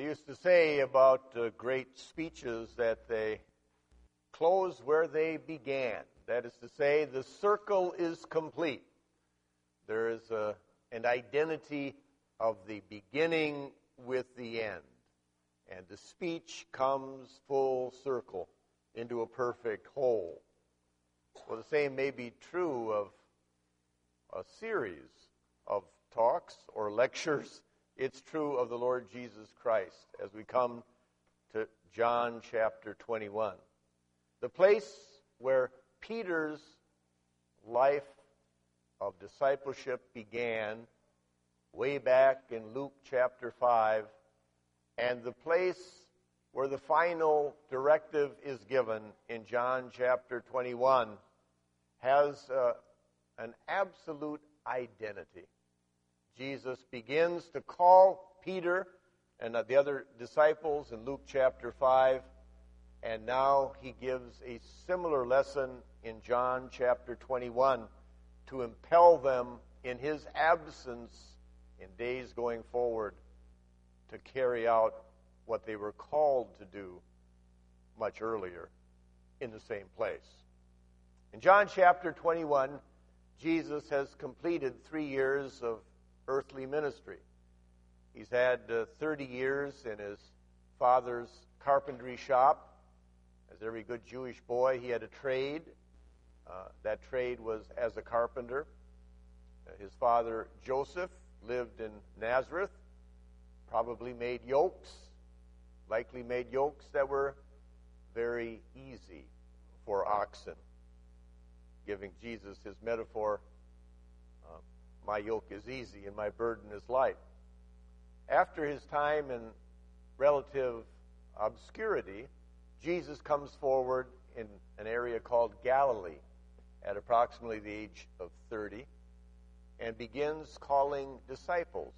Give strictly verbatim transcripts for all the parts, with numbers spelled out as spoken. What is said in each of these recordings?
used to say about uh, great speeches that they close where they began. That is to say, the circle is complete. There is a, an identity of the beginning with the end. And the speech comes full circle into a perfect whole. Well, the same may be true of a series of talks or lectures. It's true of the Lord Jesus Christ as we come to John chapter twenty-one. The place where Peter's life of discipleship began way back in Luke chapter five, and the place where the final directive is given in John chapter twenty-one has uh, an absolute identity. Jesus begins to call Peter and the other disciples in Luke chapter five, and now he gives a similar lesson in John chapter twenty-one to impel them in his absence in days going forward to carry out what they were called to do much earlier in the same place. In John chapter twenty-one, Jesus has completed three years of earthly ministry. He's had uh, thirty years in his father's carpentry shop. As every good Jewish boy, he had a trade. Uh, that trade was as a carpenter. Uh, his father, Joseph, lived in Nazareth, probably made yokes, likely made yokes that were very easy for oxen. Giving Jesus his metaphor, uh, my yoke is easy and my burden is light. After his time in relative obscurity, Jesus comes forward in an area called Galilee at approximately the age of thirty and begins calling disciples.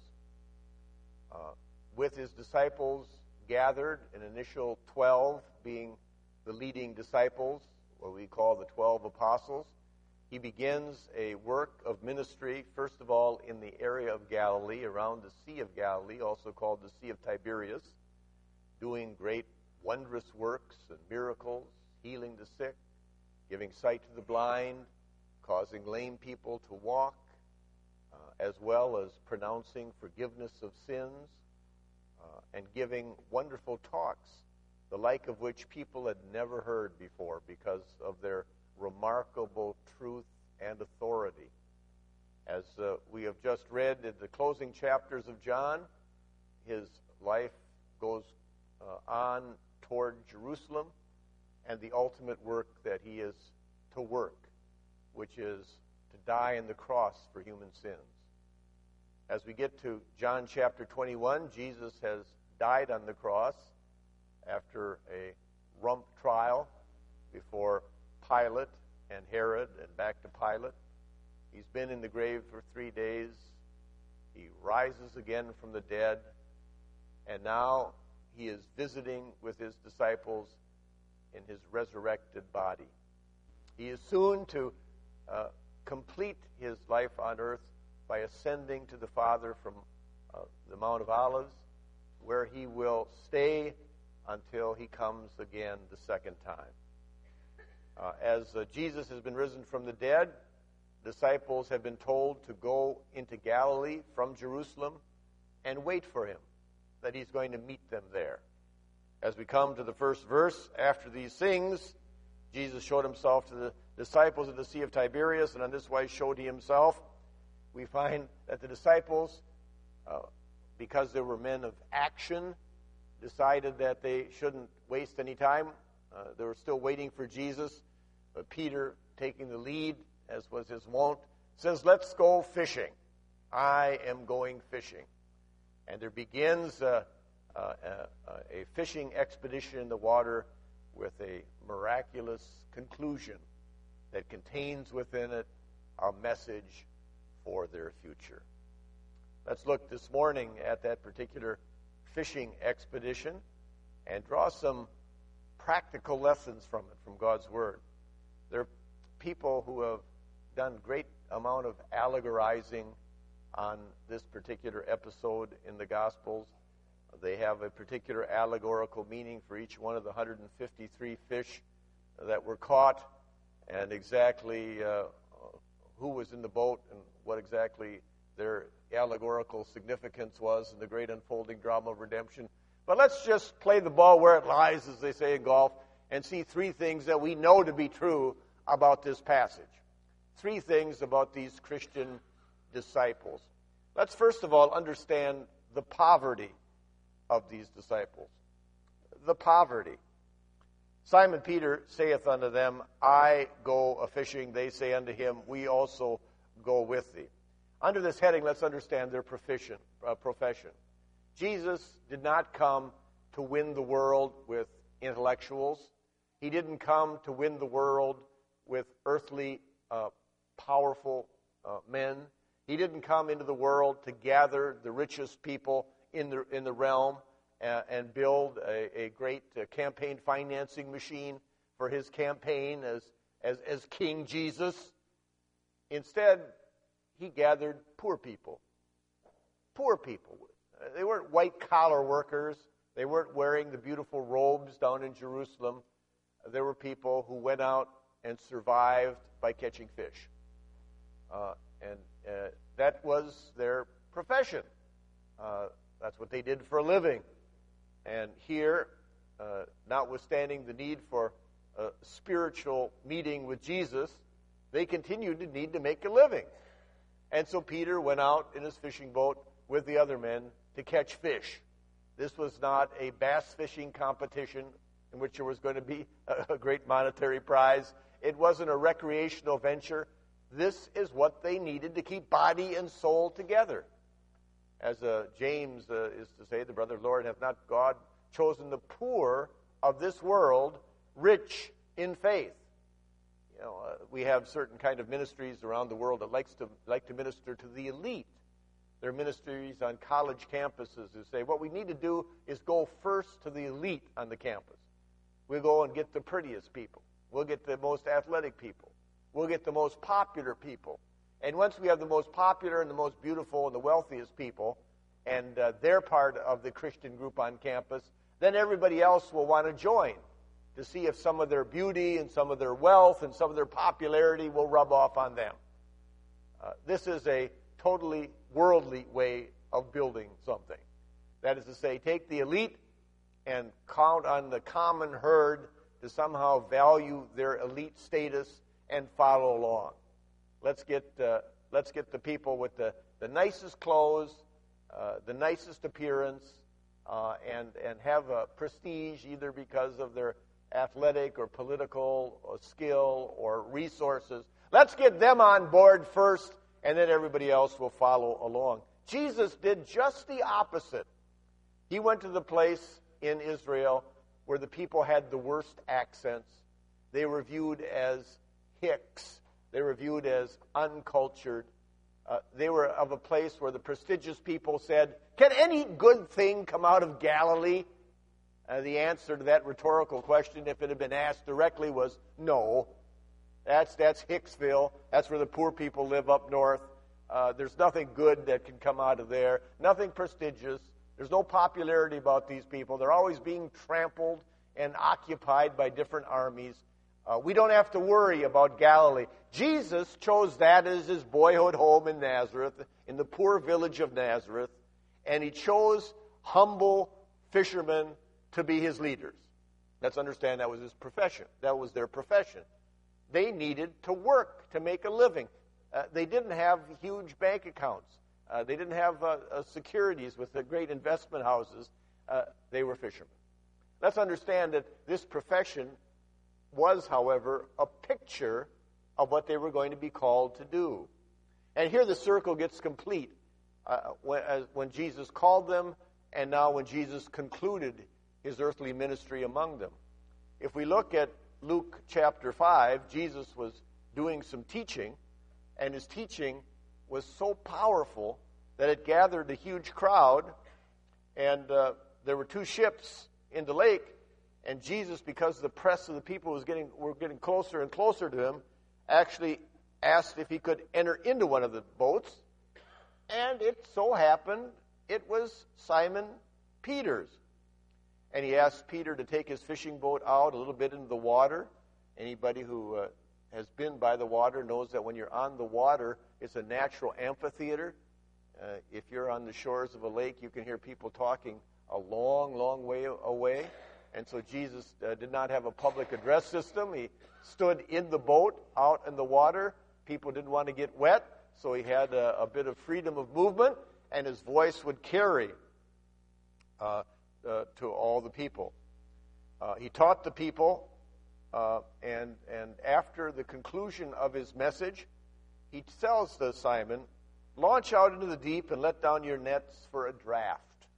Uh, with his disciples gathered, an initial twelve being the leading disciples, what we call the twelve apostles. He begins a work of ministry, first of all, in the area of Galilee, around the Sea of Galilee, also called the Sea of Tiberias, doing great wondrous works and miracles, healing the sick, giving sight to the blind, causing lame people to walk, uh, as well as pronouncing forgiveness of sins, uh, and giving wonderful talks, the like of which people had never heard before because of their remarkable truth and authority. As uh, we have just read in the closing chapters of John, his life goes uh, on toward Jerusalem and the ultimate work that he is to work, which is to die on the cross for human sins. As we get to John chapter twenty-one, Jesus has died on the cross after a rump trial before Pilate and Herod and back to Pilate. He's been in the grave for three days. He rises again from the dead. And now he is visiting with his disciples in his resurrected body. He is soon to uh, complete his life on earth by ascending to the Father from uh, the Mount of Olives, where he will stay until he comes again the second time. Uh, as uh, Jesus has been risen from the dead, disciples have been told to go into Galilee from Jerusalem and wait for him, that he's going to meet them there. As we come to the first verse, after these things, Jesus showed himself to the disciples at the Sea of Tiberias, and on this wise showed he himself. We find that the disciples, uh, because they were men of action, decided that they shouldn't waste any time. Uh, they were still waiting for Jesus. But Peter, taking the lead, as was his wont, says, "Let's go fishing. I am going fishing." And there begins uh, uh, uh, a fishing expedition in the water with a miraculous conclusion that contains within it a message for their future. Let's look this morning at that particular fishing expedition and draw some practical lessons from it, from God's Word. There are people who have done great amount of allegorizing on this particular episode in the Gospels. They have a particular allegorical meaning for each one of the one hundred fifty-three fish that were caught, and exactly uh, who was in the boat and what exactly their allegorical significance was in the great unfolding drama of redemption. But let's just play the ball where it lies, as they say in golf, and see three things that we know to be true about this passage. Three things about these Christian disciples. Let's first of all understand the poverty of these disciples. The poverty. Simon Peter saith unto them, I go a-fishing. They say unto him, we also go with thee. Under this heading, let's understand their profession. Uh, profession. Jesus did not come to win the world with intellectuals. He didn't come to win the world with earthly, uh, powerful uh, men. He didn't come into the world to gather the richest people in the in the realm uh, and build a, a great uh, campaign financing machine for his campaign as, as, as King Jesus. Instead, he gathered poor people. Poor people. They weren't white-collar workers. They weren't wearing the beautiful robes down in Jerusalem. There were people who went out and survived by catching fish. Uh, and uh, that was their profession. Uh, that's what they did for a living. And here, uh, notwithstanding the need for a spiritual meeting with Jesus, they continued to need to make a living. And so Peter went out in his fishing boat with the other men to catch fish. This was not a bass fishing competition in which there was going to be a great monetary prize. It wasn't a recreational venture. This is what they needed to keep body and soul together. As uh, James uh, is to say, the brother of the Lord, hath not God chosen the poor of this world rich in faith? You know, uh, we have certain kind of ministries around the world that likes to like to minister to the elite. There are ministries on college campuses who say, what we need to do is go first to the elite on the campus. We'll go and get the prettiest people. We'll get the most athletic people. We'll get the most popular people. And once we have the most popular and the most beautiful and the wealthiest people, and uh, they're part of the Christian group on campus, then everybody else will want to join to see if some of their beauty and some of their wealth and some of their popularity will rub off on them. Uh, this is a totally worldly way of building something. That is to say, take the elite and count on the common herd to somehow value their elite status and follow along. Let's get uh, let's get the people with the, the nicest clothes, uh, the nicest appearance, uh, and and have a prestige either because of their athletic or political or skill or resources. Let's get them on board first, and then everybody else will follow along. Jesus did just the opposite. He went to the place in Israel where the people had the worst accents. They were viewed as hicks. They were viewed as uncultured. Uh, they were of a place where the prestigious people said, can any good thing come out of Galilee? Uh, the answer to that rhetorical question, if it had been asked directly, was no. That's that's Hicksville. That's where the poor people live up north. Uh, there's nothing good that can come out of there. Nothing prestigious. There's no popularity about these people. They're always being trampled and occupied by different armies. Uh, we don't have to worry about Galilee. Jesus chose that as his boyhood home in Nazareth, in the poor village of Nazareth, and he chose humble fishermen to be his leaders. Let's understand that was his profession. That was their profession. They needed to work to make a living. Uh, they didn't have huge bank accounts. Uh, they didn't have uh, uh, securities with the great investment houses. Uh, they were fishermen. Let's understand that this profession was, however, a picture of what they were going to be called to do. And here the circle gets complete uh, when, uh, when Jesus called them, and now when Jesus concluded his earthly ministry among them. If we look at Luke chapter five, Jesus was doing some teaching, and his teaching was so powerful that it gathered a huge crowd, and uh, there were two ships in the lake, and Jesus, because the press of the people was getting were getting closer and closer to him, actually asked if he could enter into one of the boats, and it so happened it was Simon Peter's. And he asked Peter to take his fishing boat out a little bit into the water. Anybody who uh, has been by the water knows that when you're on the water, it's a natural amphitheater. Uh, if you're on the shores of a lake, you can hear people talking a long, long way away. And so Jesus uh, did not have a public address system. He stood in the boat, out in the water. People didn't want to get wet, so he had a, a bit of freedom of movement, and his voice would carry uh, uh, to all the people. Uh, he taught the people, uh, and, and after the conclusion of his message, he tells to Simon, launch out into the deep and let down your nets for a draft.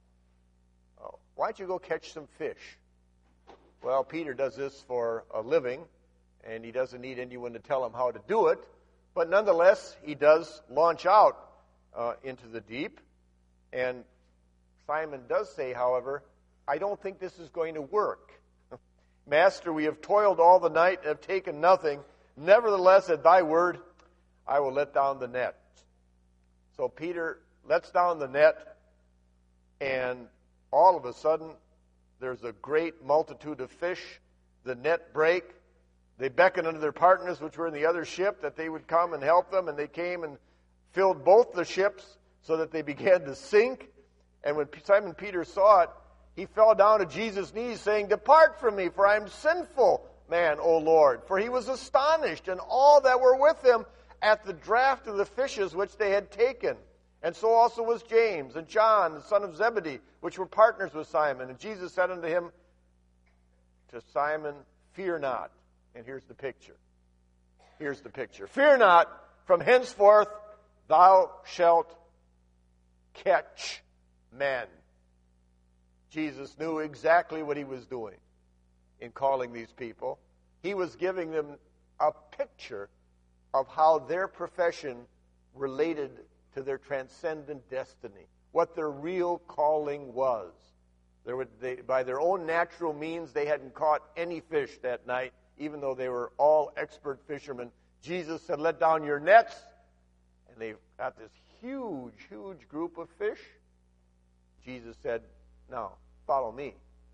Oh, why don't you go catch some fish? Well, Peter does this for a living, and he doesn't need anyone to tell him how to do it. But nonetheless, he does launch out uh, into the deep. And Simon does say, however, I don't think this is going to work. Master, we have toiled all the night and have taken nothing. Nevertheless, at thy word, I will let down the net. So Peter lets down the net, and all of a sudden, there's a great multitude of fish. The net break. They beckoned unto their partners, which were in the other ship, that they would come and help them. And they came and filled both the ships so that they began to sink. And when Simon Peter saw it, he fell down to Jesus' knees, saying, depart from me, for I am sinful man, O Lord. For he was astonished, and all that were with him, at the draught of the fishes which they had taken. And so also was James and John, the son of Zebedee, which were partners with Simon. And Jesus said unto him, to Simon, fear not. And here's the picture. Here's the picture. Fear not, from henceforth thou shalt catch men. Jesus knew exactly what he was doing in calling these people. He was giving them a picture of how their profession related to their transcendent destiny, what their real calling was. There would, they, by their own natural means, they hadn't caught any fish that night, even though they were all expert fishermen. Jesus said, let down your nets. And they've got this huge, huge group of fish. Jesus said, now, follow me,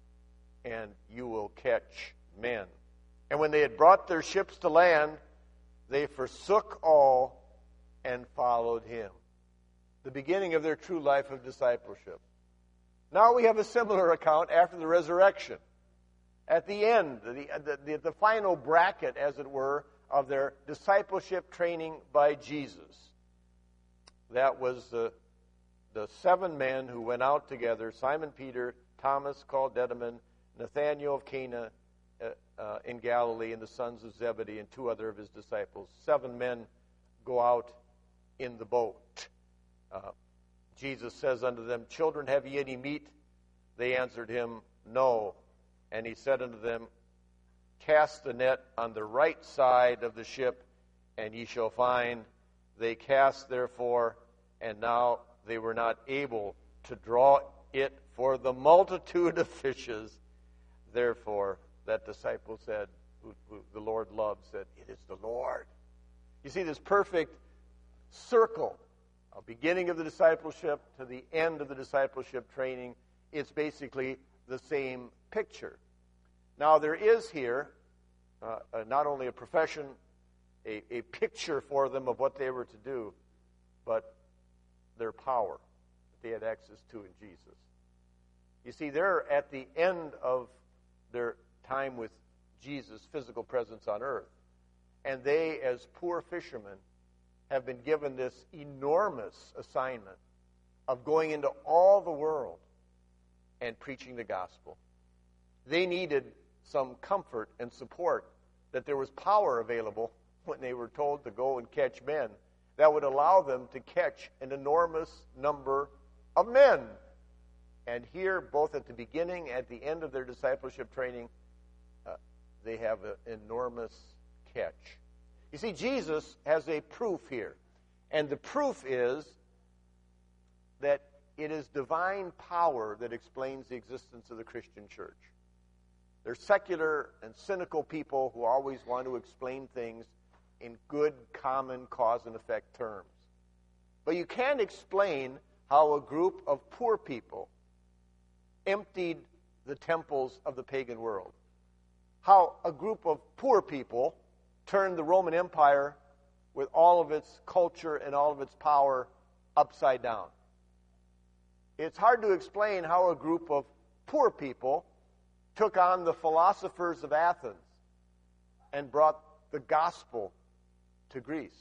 and you will catch men. And when they had brought their ships to land, they forsook all and followed him. The beginning of their true life of discipleship. Now we have a similar account after the resurrection. At the end, the, the, the final bracket, as it were, of their discipleship training by Jesus. That was the, the seven men who went out together, Simon Peter, Thomas called Didymus, Nathanael of Cana uh, uh, in Galilee, and the sons of Zebedee, and two other of his disciples. Seven men go out in the boat. Uh, Jesus says unto them, children, have ye any meat? They answered him, no. And he said unto them, cast the net on the right side of the ship, and ye shall find. They cast therefore, and now they were not able to draw it for the multitude of fishes. Therefore, that disciple said, who, who the Lord loved, said, it is the Lord. You see this perfect circle, a beginning of the discipleship to the end of the discipleship training. It's basically the same picture. Now, there is here uh, uh, not only a profession, a, a picture for them of what they were to do, but their power that they had access to in Jesus. You see, they're at the end of their time with Jesus' physical presence on earth. And they, as poor fishermen, have been given this enormous assignment of going into all the world and preaching the gospel. They needed some comfort and support that there was power available when they were told to go and catch men that would allow them to catch an enormous number of men. And here, both at the beginning and at the end of their discipleship training, uh, they have an enormous catch. You see, Jesus has a proof here. And the proof is that it is divine power that explains the existence of the Christian church. They're secular and cynical people who always want to explain things in good, common cause and effect terms. But you can't explain how a group of poor people emptied the temples of the pagan world. How a group of poor people turned the Roman Empire with all of its culture and all of its power upside down. It's hard to explain how a group of poor people took on the philosophers of Athens and brought the gospel to Greece.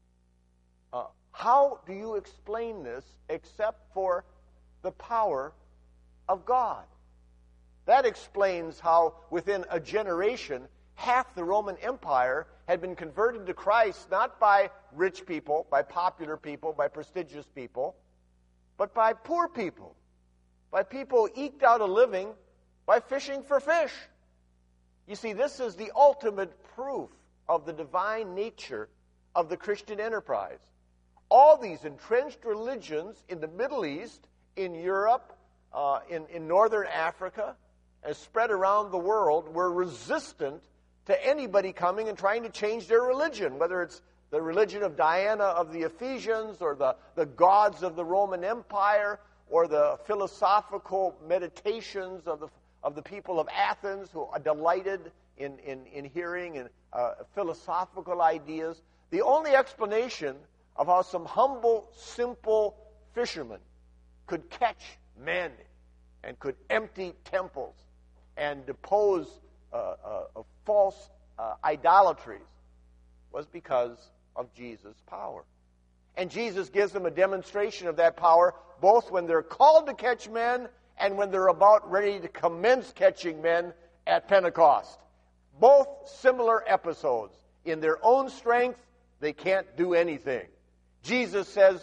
Uh, how do you explain this except for the power of God? That explains how within a generation, half the Roman Empire had been converted to Christ, not by rich people, by popular people, by prestigious people, but by poor people, by people who eked out a living by fishing for fish. You see, this is the ultimate proof of the divine nature of the Christian enterprise. All these entrenched religions in the Middle East, in Europe, uh, in, in northern Africa, and spread around the world, were resistant to anybody coming and trying to change their religion, whether it's the religion of Diana of the Ephesians, or the, the gods of the Roman Empire, or the philosophical meditations of the of the people of Athens, who are delighted in, in, in hearing and uh, philosophical ideas. The only explanation of how some humble, simple fishermen could catch men and could empty temples and depose uh, uh, false uh, idolatries was because of Jesus' power. And Jesus gives them a demonstration of that power both when they're called to catch men and when they're about ready to commence catching men at Pentecost. Both similar episodes. In their own strength, they can't do anything. Jesus says,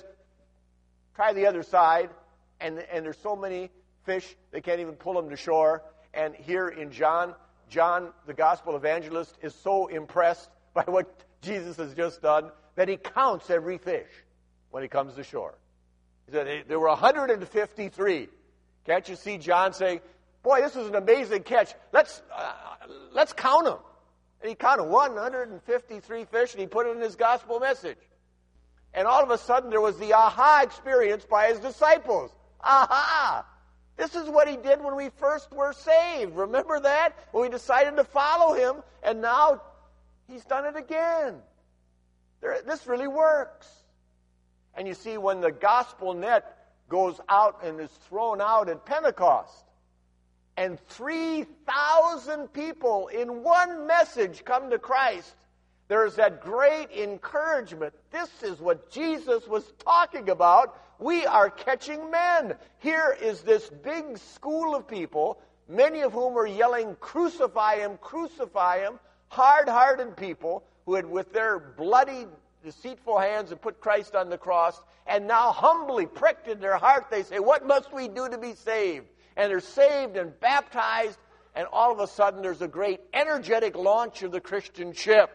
try the other side, and, and there's so many fish, they can't even pull them to shore. And here in John, John, the gospel evangelist, is so impressed by what Jesus has just done that he counts every fish when he comes to shore. He said there were one hundred fifty-three. Can't you see John saying, boy, this is an amazing catch. Let's uh, let's count them. And he counted one hundred fifty-three fish, and he put it in his gospel message. And all of a sudden, there was the aha experience by his disciples. Aha! This is what he did when we first were saved. Remember that? When we decided to follow him, and now he's done it again. There, this really works. And you see, when the gospel net goes out and is thrown out at Pentecost, and three thousand people in one message come to Christ, there's that great encouragement. This is what Jesus was talking about. We are catching men. Here is this big school of people, many of whom are yelling, crucify him, crucify him, hard-hearted people who had, with their bloody, deceitful hands, had put Christ on the cross, and now humbly pricked in their heart, they say, what must we do to be saved? And they're saved and baptized, and all of a sudden there's a great energetic launch of the Christian ship.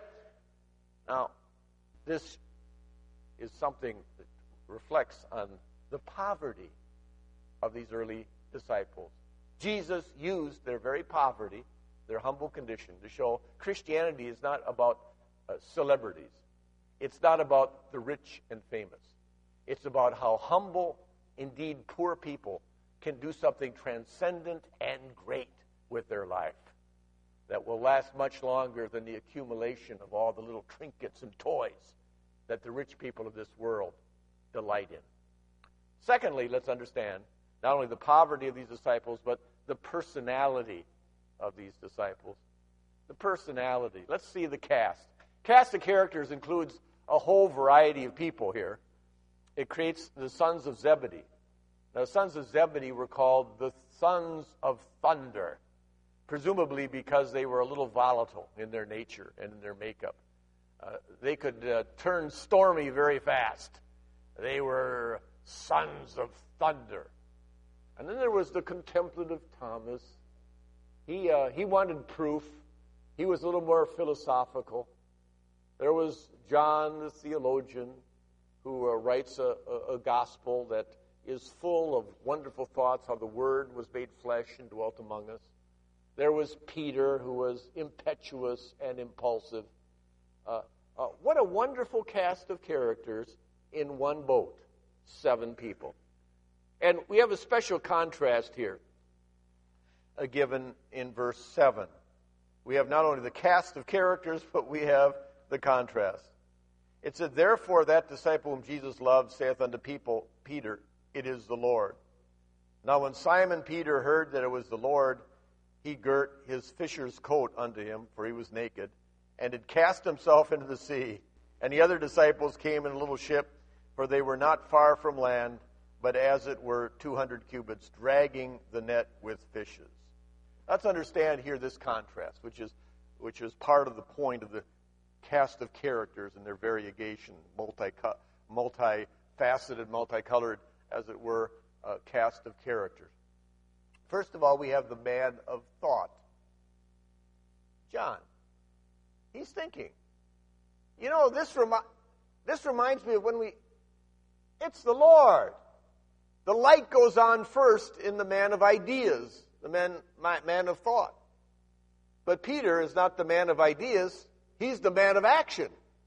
Now, this is something that reflects on the poverty of these early disciples. Jesus used their very poverty, their humble condition, to show Christianity is not about uh, celebrities. It's not about the rich and famous. It's about how humble, indeed poor people, can do something transcendent and great with their life that will last much longer than the accumulation of all the little trinkets and toys that the rich people of this world delight in. Secondly, let's understand not only the poverty of these disciples, but the personality of these disciples. The personality. Let's see the cast. Cast of characters includes a whole variety of people here. It creates the sons of Zebedee. Now, the sons of Zebedee were called the sons of thunder, presumably because they were a little volatile in their nature and in their makeup. Uh, they could uh, turn stormy very fast. They were sons of thunder. And then there was the contemplative Thomas. He, uh, he wanted proof. He was a little more philosophical. There was John, the theologian, who uh, writes a, a, a gospel that is full of wonderful thoughts, how the Word was made flesh and dwelt among us. There was Peter, who was impetuous and impulsive. Uh, uh, what a wonderful cast of characters in one boat. Seven people. And we have a special contrast here. uh, given in verse seven. We have not only the cast of characters, but we have the contrast. It said, therefore that disciple whom Jesus loved saith unto people, Peter, it is the Lord. Now when Simon Peter heard that it was the Lord, he girt his fisher's coat unto him, for he was naked, and did cast himself into the sea. And the other disciples came in a little ship, for they were not far from land, but as it were two hundred cubits, dragging the net with fishes. Let's understand here this contrast, which is which is part of the point of the cast of characters and their variegation, multi multifaceted, multicolored, as it were, uh, cast of characters. First of all, we have the man of thought, John. He's thinking. You know, this remi- this reminds me of when we. It's the Lord. The light goes on first in the man of ideas, the man, man of thought. But Peter is not the man of ideas. He's the man of action.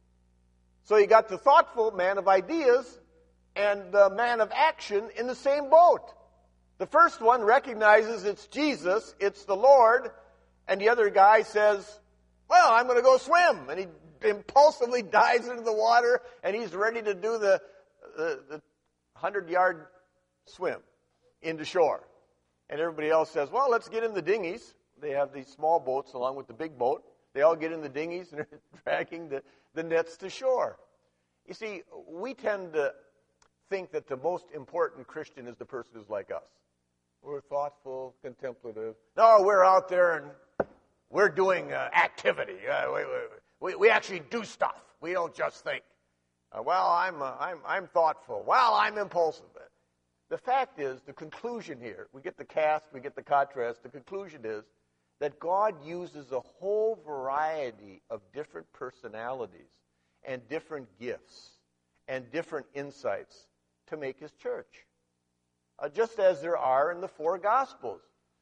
So you got the thoughtful man of ideas and the man of action in the same boat. The first one recognizes it's Jesus, it's the Lord, and the other guy says, well, I'm going to go swim. And he impulsively dives into the water, and he's ready to do the, the, the hundred-yard swim into shore. And everybody else says, well, let's get in the dinghies. They have these small boats along with the big boat. They all get in the dinghies and are dragging the, the nets to shore. You see, we tend to think that the most important Christian is the person who's like us. We're thoughtful, contemplative. No, we're out there and we're doing uh, activity. Uh, we, we, we actually do stuff. We don't just think. Uh, well, I'm, uh, I'm, I'm thoughtful. Well, I'm impulsive. The fact is, the conclusion here, we get the cast, we get the contrast. The conclusion is that God uses a whole variety of different personalities and different gifts and different insights to make his church. Uh, just as there are in the four Gospels.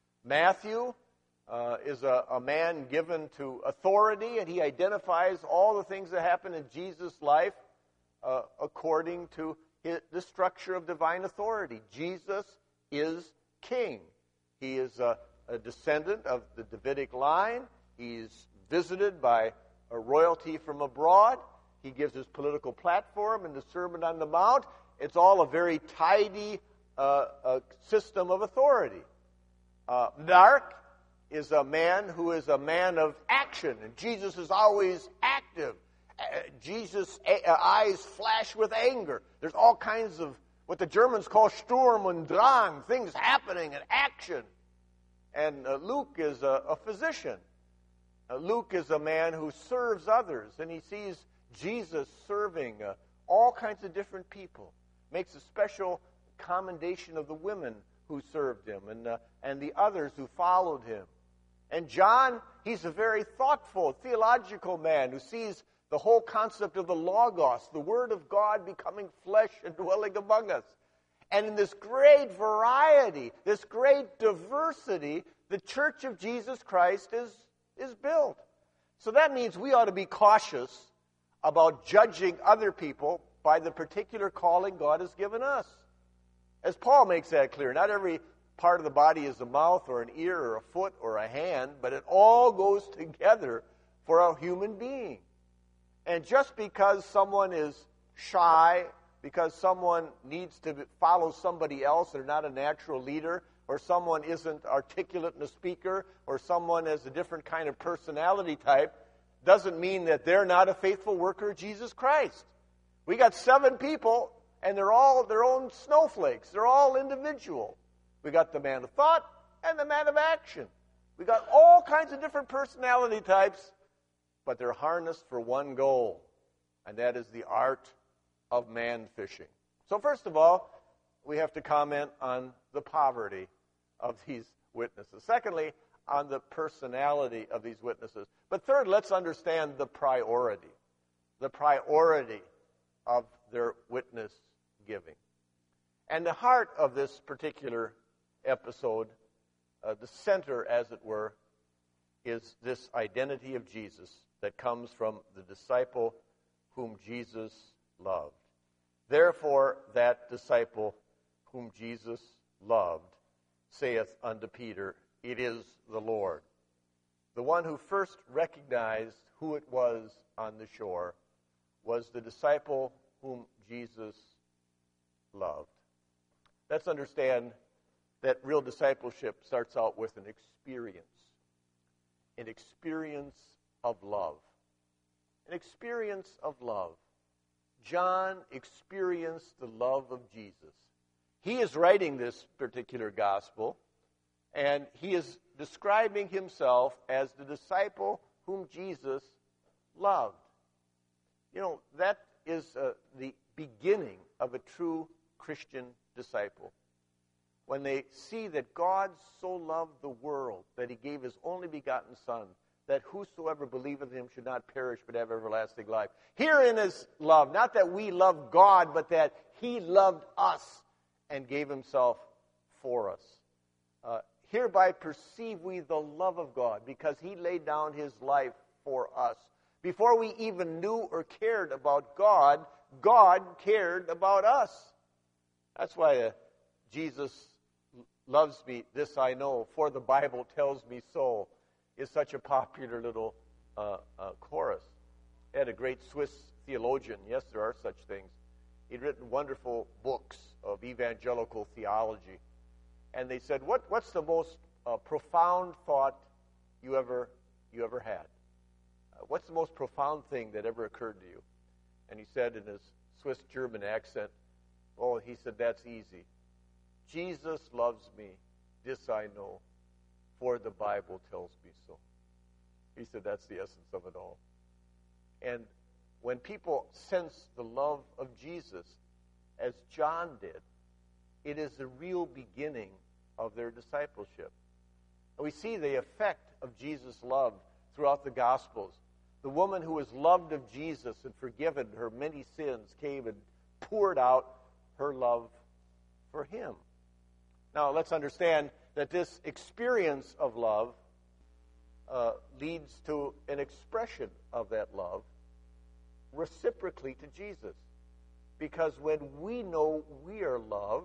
Matthew uh, is a, a man given to authority, and he identifies all the things that happen in Jesus' life uh, according to his, the structure of divine authority. Jesus is king. He is a, a descendant of the Davidic line. He's visited by a royalty from abroad. He gives his political platform in the Sermon on the Mount. It's all a very tidy uh, uh, system of authority. Uh, Mark is a man who is a man of action, and Jesus is always active. Uh, Jesus' uh, eyes flash with anger. There's all kinds of what the Germans call Sturm und Drang, things happening and action. And uh, Luke is a, a physician. Uh, Luke is a man who serves others, and he sees Jesus serving uh, all kinds of different people. Makes a special commendation of the women who served him and, uh, and the others who followed him. And John, he's a very thoughtful, theological man who sees the whole concept of the Logos, the Word of God becoming flesh and dwelling among us. And in this great variety, this great diversity, the Church of Jesus Christ is, is built. So that means we ought to be cautious about judging other people by the particular calling God has given us. As Paul makes that clear, not every part of the body is a mouth or an ear or a foot or a hand, but it all goes together for a human being. And just because someone is shy, because someone needs to follow somebody else, they're not a natural leader, or someone isn't articulate in a speaker, or someone has a different kind of personality type, doesn't mean that they're not a faithful worker of Jesus Christ. We got seven people, and they're all their own snowflakes. They're all individual. We got the man of thought and the man of action. We got all kinds of different personality types, but they're harnessed for one goal, and that is the art of man fishing. So first of all, we have to comment on the poverty of these witnesses. Secondly, on the personality of these witnesses. But third, let's understand the priority. The priority of their witness giving. And the heart of this particular episode, uh, the center, as it were, is this identity of Jesus that comes from the disciple whom Jesus loved. Therefore, that disciple whom Jesus loved saith unto Peter, it is the Lord. The one who first recognized who it was on the shore was the disciple whom Jesus loved. Let's understand that real discipleship starts out with an experience. An experience of love. An experience of love. John experienced the love of Jesus. He is writing this particular gospel, and he is describing himself as the disciple whom Jesus loved. You know, that is uh, the beginning of a true Christian disciple. When they see that God so loved the world that he gave his only begotten Son, that whosoever believeth in him should not perish but have everlasting life. Herein is love, not that we love God, but that he loved us and gave himself for us. Uh, hereby perceive we the love of God, because he laid down his life for us. Before we even knew or cared about God, God cared about us. That's why uh, Jesus loves me, this I know, for the Bible tells me so, is such a popular little uh, uh, chorus. I had a great Swiss theologian, yes, there are such things. He'd written wonderful books of evangelical theology. And they said, what, what's the most uh, profound thought you ever, you ever had? Uh, what's the most profound thing that ever occurred to you? And he said in his Swiss-German accent, oh, he said, that's easy. Jesus loves me, this I know, for the Bible tells me so. He said that's the essence of it all. And when people sense the love of Jesus, as John did, it is the real beginning of their discipleship. And we see the effect of Jesus' love throughout the Gospels. The woman who was loved of Jesus and forgiven her many sins came and poured out her love for him. Now, let's understand that this experience of love uh, leads to an expression of that love reciprocally to Jesus. Because when we know we are loved,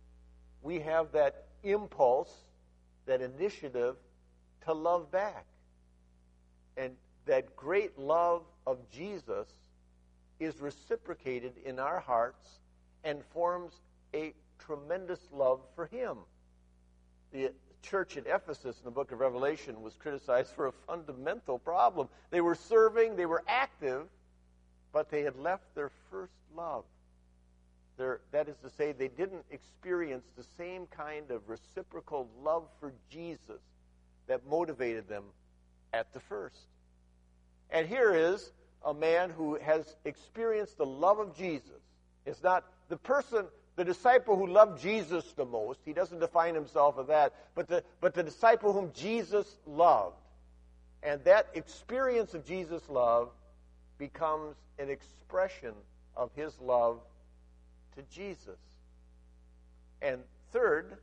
we have that impulse, that initiative to love back. And that great love of Jesus is reciprocated in our hearts and forms a tremendous love for him. The church at Ephesus in the book of Revelation was criticized for a fundamental problem. They were serving, they were active, but they had left their first love. Their, that is to say, they didn't experience the same kind of reciprocal love for Jesus that motivated them at the first. And here is a man who has experienced the love of Jesus. It's not the person, the disciple who loved Jesus the most. He doesn't define himself as that. But the, but the disciple whom Jesus loved. And that experience of Jesus' love becomes an expression of his love to Jesus. And third,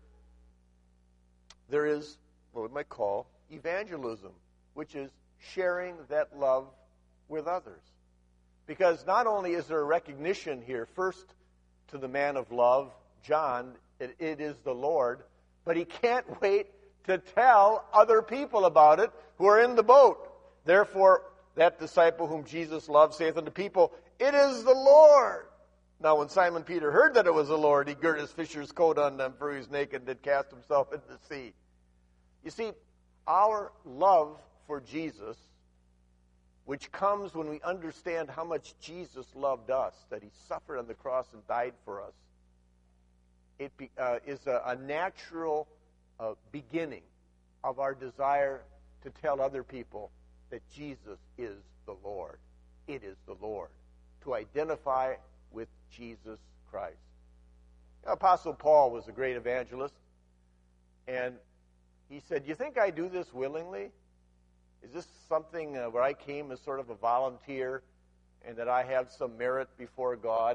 there is what we might call evangelism, which is sharing that love with others. Because not only is there a recognition here, first to the man of love, John, it, it is the Lord, but he can't wait to tell other people about it who are in the boat. Therefore, that disciple whom Jesus loved saith unto people, it is the Lord. Now, when Simon Peter heard that it was the Lord, he girt his fisher's coat on them, for he was naked, and did cast himself into the sea. You see, our love for Jesus, which comes when we understand how much Jesus loved us, that he suffered on the cross and died for us, it be, uh, is a, a natural uh, beginning of our desire to tell other people that Jesus is the Lord. It is the Lord. To identify with Jesus Christ. You know, Apostle Paul was a great evangelist, and he said, you think I do this willingly? Is this something uh, where I came as sort of a volunteer and that I have some merit before God?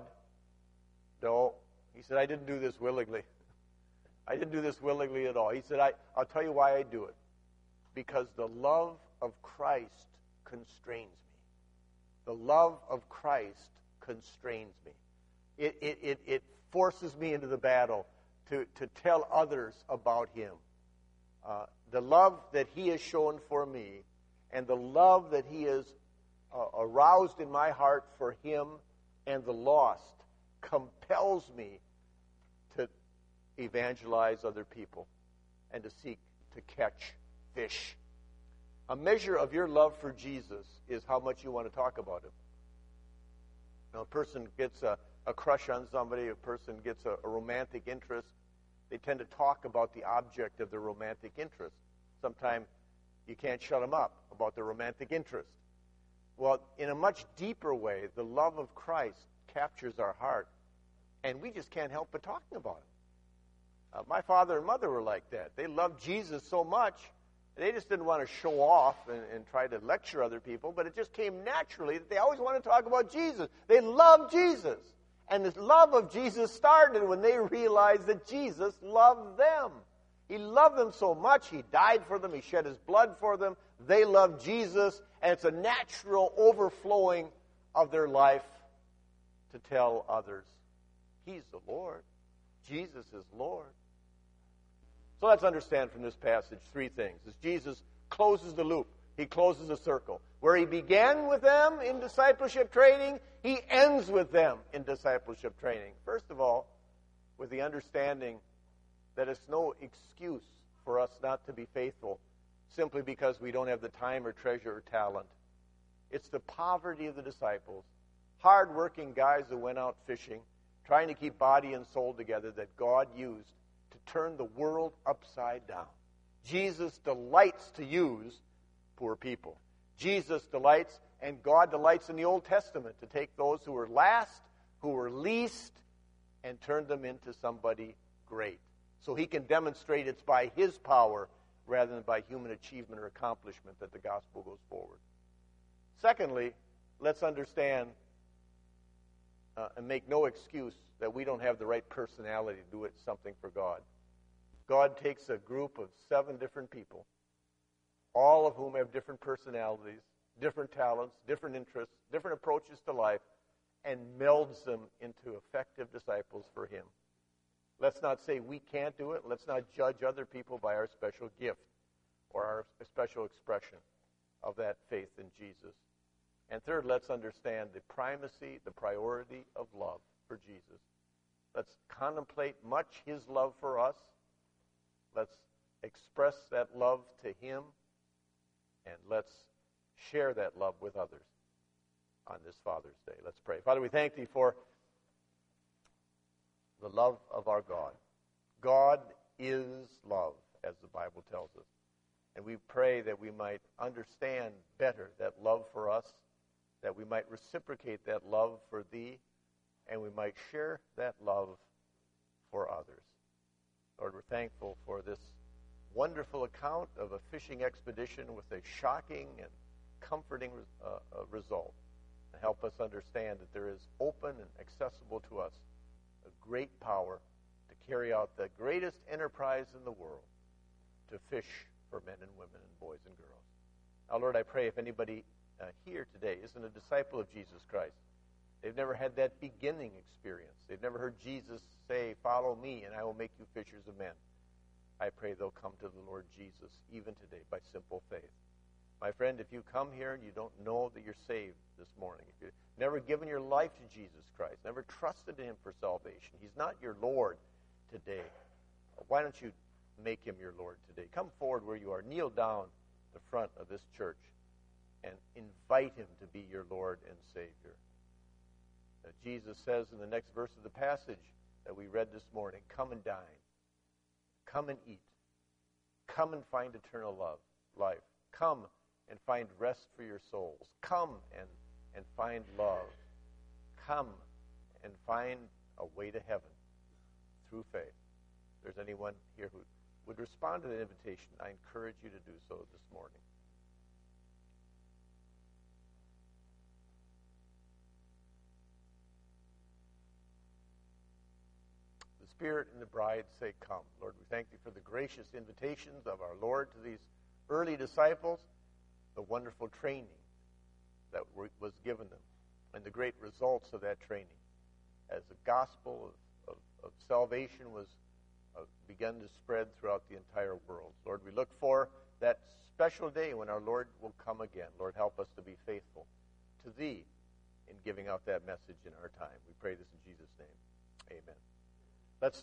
No. He said, I didn't do this willingly. I didn't do this willingly at all. He said, I, I'll tell you why I do it. Because the love of Christ constrains me. The love of Christ constrains me. It, it, it, it forces me into the battle to, to tell others about him. uh, the love that he has shown for me and the love that he has uh, aroused in my heart for him and the lost compels me to evangelize other people and to seek to catch fish. A measure of your love for Jesus is how much you want to talk about him. Now, a person gets a, a crush on somebody, a person gets a, a romantic interest, they tend to talk about the object of their romantic interest. Sometimes you can't shut them up about their romantic interest. Well, in a much deeper way, the love of Christ captures our heart, and we just can't help but talking about it. Uh, my father and mother were like that. They loved Jesus so much, they just didn't want to show off and, and try to lecture other people, but it just came naturally that they always wanted to talk about Jesus. They loved Jesus. And this love of Jesus started when they realized that Jesus loved them. He loved them so much, he died for them, he shed his blood for them. They loved Jesus, and it's a natural overflowing of their life to tell others, he's the Lord. Jesus is Lord. So let's understand from this passage three things. As Jesus closes the loop, he closes the circle. Where he began with them in discipleship training, he ends with them in discipleship training. First of all, with the understanding that it's no excuse for us not to be faithful simply because we don't have the time or treasure or talent. It's the poverty of the disciples, hard-working guys who went out fishing, trying to keep body and soul together, that God used to turn the world upside down. Jesus delights to use poor people. Jesus delights, and God delights in the Old Testament to take those who were last, who were least, and turn them into somebody great. So he can demonstrate it's by his power rather than by human achievement or accomplishment that the gospel goes forward. Secondly, let's understand uh, and make no excuse that we don't have the right personality to do it something for God. God takes a group of seven different people, all of whom have different personalities, different talents, different interests, different approaches to life, and melds them into effective disciples for him. Let's not say we can't do it. Let's not judge other people by our special gift or our special expression of that faith in Jesus. And third, let's understand the primacy, the priority of love for Jesus. Let's contemplate much his love for us. Let's express that love to him. And let's share that love with others on this Father's Day. Let's pray. Father, we thank thee for the love of our God. God is love, as the Bible tells us. And we pray that we might understand better that love for us, that we might reciprocate that love for thee, and we might share that love for others. Lord, we're thankful for this wonderful account of a fishing expedition with a shocking and comforting uh, uh, result. And help us understand that there is open and accessible to us a great power to carry out the greatest enterprise in the world, to fish for men and women and boys and girls. Now, Lord, I pray if anybody uh, here today isn't a disciple of Jesus Christ, they've never had that beginning experience, they've never heard Jesus say, follow me and I will make you fishers of men, I pray they'll come to the Lord Jesus even today by simple faith. My friend, if you come here and you don't know that you're saved this morning, if you've never given your life to Jesus Christ, never trusted in him for salvation, he's not your Lord today, why don't you make him your Lord today? Come forward where you are. Kneel down the front of this church and invite him to be your Lord and Savior. Uh, Jesus says in the next verse of the passage that we read this morning, come and dine. Come and eat. Come and find eternal love, life. Come and find rest for your souls. Come and, and find love. Come and find a way to heaven through faith. If there's anyone here who would respond to that invitation, I encourage you to do so this morning. The Spirit and the bride say, come. Lord, we thank thee for the gracious invitations of our Lord to these early disciples, the wonderful training that was given them, and the great results of that training. As the gospel of, of, of salvation was uh, begin to spread throughout the entire world. Lord, we look for that special day when our Lord will come again. Lord, help us to be faithful to Thee in giving out that message in our time. We pray this